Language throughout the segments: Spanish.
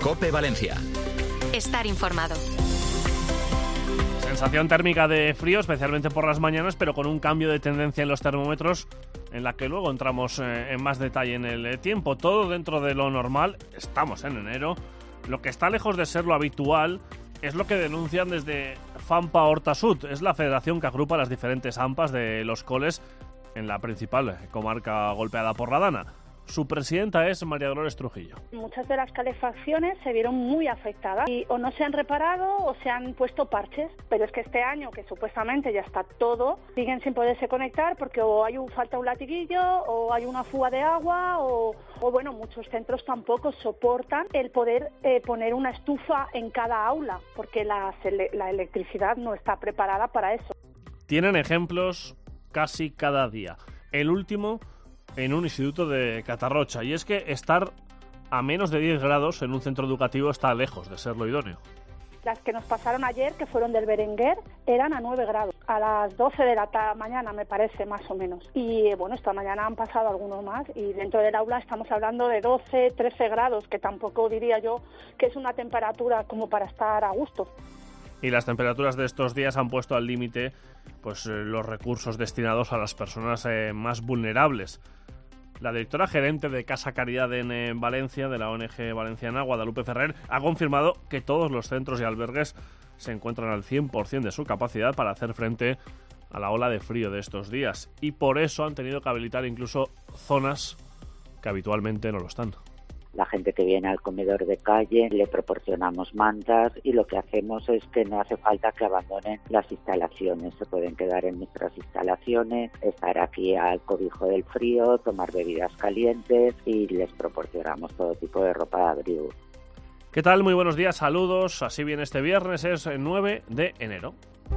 COPE Valencia. Estar informado. Sensación térmica de frío, especialmente por las mañanas, pero con un cambio de tendencia en los termómetros, en la que luego entramos en más detalle en el tiempo. Todo dentro de lo normal, estamos en enero. Lo que está lejos de ser lo habitual es lo que denuncian desde FAMPA Horta Sud. Es la federación que agrupa las diferentes AMPAs de los coles en la principal comarca golpeada por la Dana. Su presidenta es María Dolores Trujillo. Muchas de las calefacciones se vieron muy afectadas y o no se han reparado o se han puesto parches, pero es que este año, que supuestamente ya está todo, siguen sin poderse conectar porque o falta un latiguillo o hay una fuga de agua o bueno, muchos centros tampoco soportan el poder poner una estufa en cada aula porque la electricidad no está preparada para eso. Tienen ejemplos casi cada día. El último en un instituto de Catarrocha, y es que estar a menos de 10 grados en un centro educativo está lejos de ser lo idóneo. Las que nos pasaron ayer, que fueron del Berenguer, eran a 9 grados, a las 12 de la mañana me parece, más o menos. Y bueno, esta mañana han pasado algunos más y dentro del aula estamos hablando de 12, 13 grados, que tampoco diría yo que es una temperatura como para estar a gusto. Y las temperaturas de estos días han puesto al límite pues los recursos destinados a las personas más vulnerables. La directora gerente de Casa Caridad en Valencia, de la ONG valenciana, Guadalupe Ferrer, ha confirmado que todos los centros y albergues se encuentran al 100% de su capacidad para hacer frente a la ola de frío de estos días. Y por eso han tenido que habilitar incluso zonas que habitualmente no lo están. La gente que viene al comedor de calle le proporcionamos mantas y lo que hacemos es que no hace falta que abandonen las instalaciones. Se pueden quedar en nuestras instalaciones, estar aquí al cobijo del frío, tomar bebidas calientes y les proporcionamos todo tipo de ropa de abrigo. ¿Qué tal? Muy buenos días, saludos. Así viene este viernes, es el 9 de enero.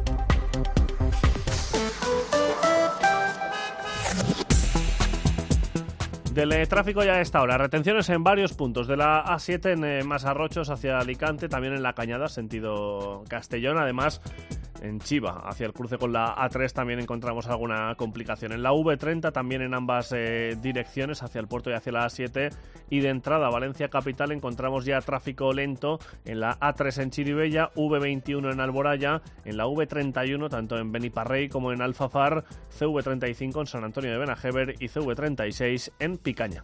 Del tráfico ya a esta hora. Retenciones en varios puntos de la A7 en Masarrochos hacia Alicante, también en La Cañada, sentido Castellón. Además, en Chiva, hacia el cruce con la A3 también encontramos alguna complicación. En la V30 también en ambas direcciones, hacia el puerto y hacia la A7. Y de entrada a Valencia Capital encontramos ya tráfico lento en la A3 en Chirivella, V21 en Alboraya, en la V31 tanto en Beniparrey como en Alfafar, CV35 en San Antonio de Benajever y CV36 en Picaña.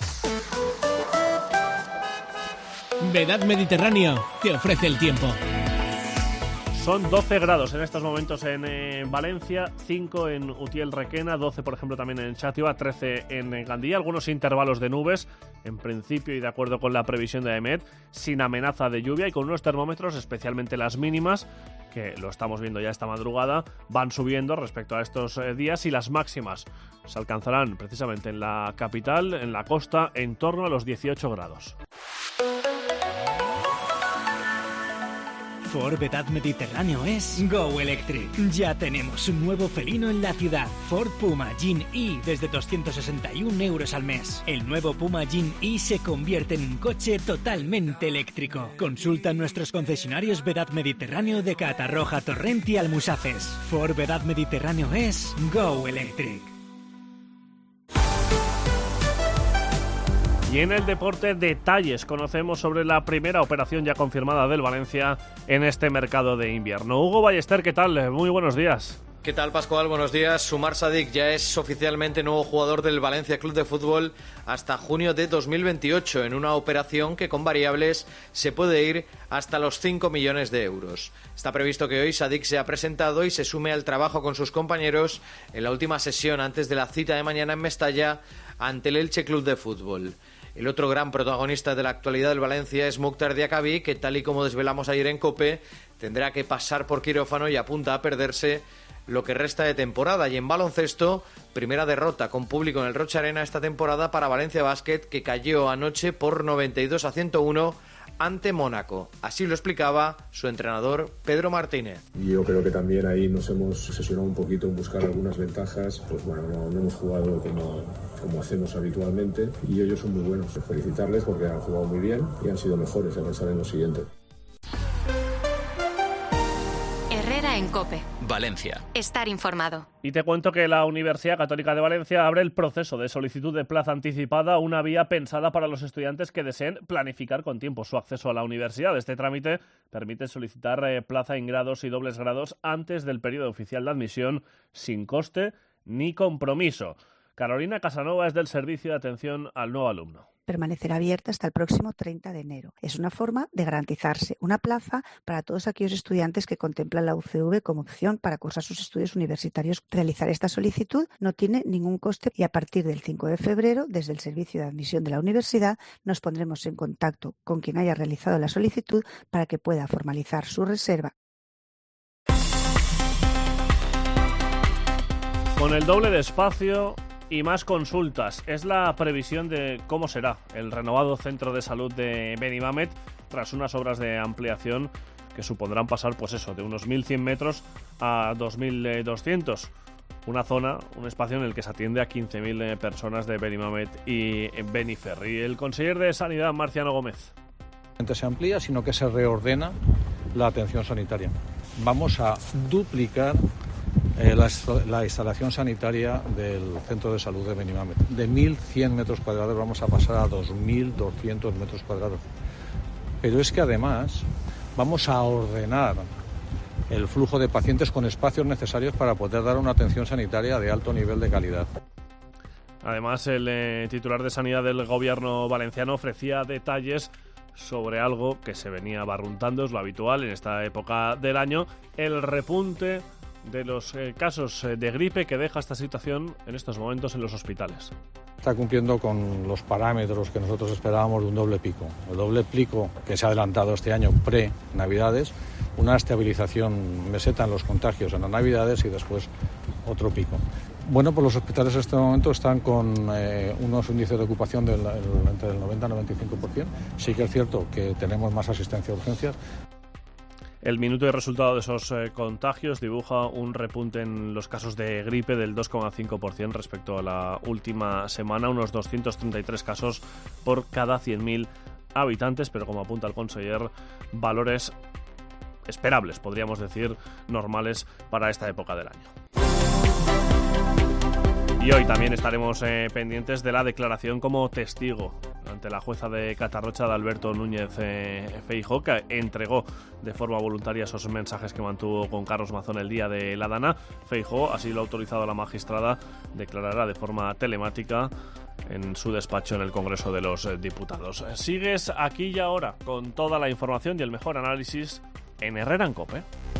Vedad Mediterráneo te ofrece el tiempo. Son 12 grados en estos momentos en Valencia, 5 en Utiel Requena, 12 por ejemplo también en Xàtiva, 13 en Gandía, algunos intervalos de nubes, en principio y de acuerdo con la previsión de AEMET, sin amenaza de lluvia y con unos termómetros, especialmente las mínimas, que lo estamos viendo ya esta madrugada, van subiendo respecto a estos días y las máximas se alcanzarán precisamente en la capital, en la costa, en torno a los 18 grados. Ford Vedad Mediterráneo es Go Electric. Ya tenemos un nuevo felino en la ciudad. Ford Puma Gen E desde 261 euros al mes. El nuevo Puma Gen E se convierte en un coche totalmente eléctrico. Consulta nuestros concesionarios Vedad Mediterráneo de Catarroja, Torrent y Almusafes. Ford Vedad Mediterráneo es Go Electric. Y en el deporte, detalles conocemos sobre la primera operación ya confirmada del Valencia en este mercado de invierno. Hugo Ballester, ¿qué tal? Muy buenos días. ¿Qué tal, Pascual? Buenos días. Sumar Sadik ya es oficialmente nuevo jugador del Valencia Club de Fútbol hasta junio de 2028, en una operación que con variables se puede ir hasta los 5 millones de euros. Está previsto que hoy Sadik sea presentado y se sume al trabajo con sus compañeros en la última sesión antes de la cita de mañana en Mestalla ante el Elche Club de Fútbol. El otro gran protagonista de la actualidad del Valencia es Mukhtar Diakabi, que tal y como desvelamos ayer en COPE, tendrá que pasar por quirófano y apunta a perderse lo que resta de temporada. Y en baloncesto, primera derrota con público en el Rocha Arena esta temporada para Valencia Basket, que cayó anoche por 92-101 ante Mónaco. Así lo explicaba su entrenador Pedro Martínez. Yo creo que también ahí nos hemos obsesionado un poquito en buscar algunas ventajas. Pues bueno, no hemos jugado como hacemos habitualmente y ellos son muy buenos. Felicitarles porque han jugado muy bien y han sido mejores a pensar en lo siguiente. Herrera en COPE. Valencia. Estar informado. Y te cuento que la Universidad Católica de Valencia abre el proceso de solicitud de plaza anticipada, una vía pensada para los estudiantes que deseen planificar con tiempo su acceso a la universidad. Este trámite permite solicitar plaza en grados y dobles grados antes del periodo oficial de admisión, sin coste ni compromiso. Carolina Casanova es del Servicio de Atención al Nuevo Alumno. Permanecerá abierta hasta el próximo 30 de enero. Es una forma de garantizarse una plaza para todos aquellos estudiantes que contemplan la UCV como opción para cursar sus estudios universitarios. Realizar esta solicitud no tiene ningún coste y a partir del 5 de febrero, desde el Servicio de Admisión de la Universidad, nos pondremos en contacto con quien haya realizado la solicitud para que pueda formalizar su reserva. Con el doble de espacio y más consultas, es la previsión de cómo será el renovado centro de salud de Benimamet tras unas obras de ampliación que supondrán pasar, pues eso, de unos 1.100 metros a 2.200. Una zona, un espacio en el que se atiende a 15.000 personas de Benimamet y Beniferri. El conseller de Sanidad, Marciano Gómez. No se amplía, sino que se reordena la atención sanitaria. Vamos a duplicar la instalación sanitaria del centro de salud de Benimamet. De 1.100 metros cuadrados vamos a pasar a 2.200 metros cuadrados. Pero es que además vamos a ordenar el flujo de pacientes con espacios necesarios para poder dar una atención sanitaria de alto nivel de calidad. Además, el titular de Sanidad del Gobierno valenciano ofrecía detalles sobre algo que se venía barruntando, es lo habitual en esta época del año, el repunte de los casos de gripe que deja esta situación en estos momentos en los hospitales. Está cumpliendo con los parámetros que nosotros esperábamos de un doble pico. El doble pico que se ha adelantado este año pre-Navidades, una estabilización meseta en los contagios en las Navidades y después otro pico. Bueno, pues los hospitales en este momento están con unos índices de ocupación entre el 90 y el 95%. Sí que es cierto que tenemos más asistencia a urgencias. El minuto de resultado de esos contagios dibuja un repunte en los casos de gripe del 2,5% respecto a la última semana, unos 233 casos por cada 100.000 habitantes, pero como apunta el conseller, valores esperables, podríamos decir, normales para esta época del año. Y hoy también estaremos pendientes de la declaración como testigo ante la jueza de Catarrocha de Alberto Núñez Feijóo, que entregó de forma voluntaria esos mensajes que mantuvo con Carlos Mazón el día de la Dana. Feijóo, así lo ha autorizado la magistrada, declarará de forma telemática en su despacho en el Congreso de los Diputados. Sigues aquí y ahora con toda la información y el mejor análisis en Herrera en COPE.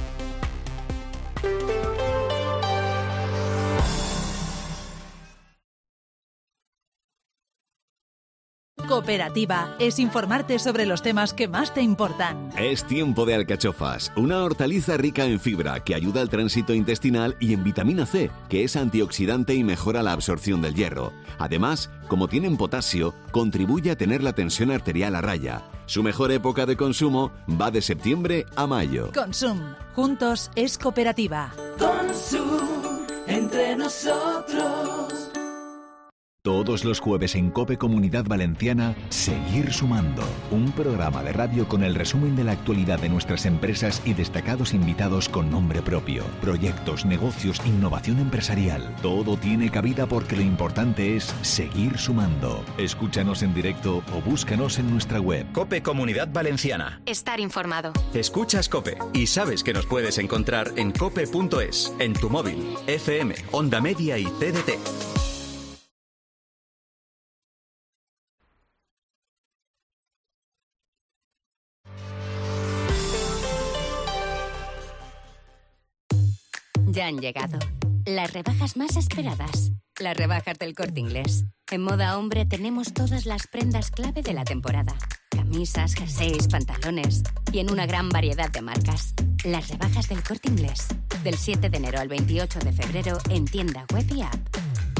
Cooperativa es informarte sobre los temas que más te importan. Es tiempo de alcachofas, una hortaliza rica en fibra que ayuda al tránsito intestinal y en vitamina C, que es antioxidante y mejora la absorción del hierro. Además, como tienen potasio, contribuye a tener la tensión arterial a raya. Su mejor época de consumo va de septiembre a mayo. Consum, juntos es cooperativa. Consum, entre nosotros. Todos los jueves en COPE Comunidad Valenciana, Seguir Sumando. Un programa de radio con el resumen de la actualidad de nuestras empresas y destacados invitados con nombre propio. Proyectos, negocios, innovación empresarial. Todo tiene cabida porque lo importante es seguir sumando. Escúchanos en directo o búscanos en nuestra web. COPE Comunidad Valenciana. Estar informado. Escuchas COPE y sabes que nos puedes encontrar en cope.es, en tu móvil, FM, Onda Media y TDT. Ya han llegado las rebajas más esperadas, las rebajas del Corte Inglés. En Moda Hombre tenemos todas las prendas clave de la temporada. Camisas, jerseys, pantalones y en una gran variedad de marcas. Las rebajas del Corte Inglés. Del 7 de enero al 28 de febrero en tienda web y app.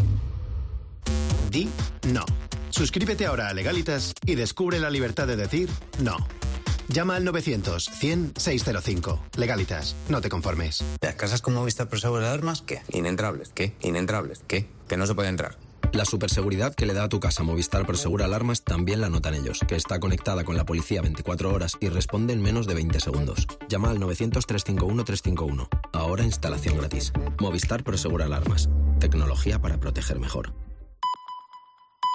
Di no. Suscríbete ahora a Legalitas y descubre la libertad de decir no. Llama al 900-100-605. Legalitas, no te conformes. ¿Las casas con Movistar Pro Seguro de Alarmas? ¿Qué? Inentrables. ¿Qué? Inentrables. ¿Qué? Que no se puede entrar. La superseguridad que le da a tu casa Movistar Prosegur Alarmas también la notan ellos, que está conectada con la policía 24 horas y responde en menos de 20 segundos. Llama al 900-351-351. Ahora instalación gratis. Movistar Prosegur Alarmas. Tecnología para proteger mejor.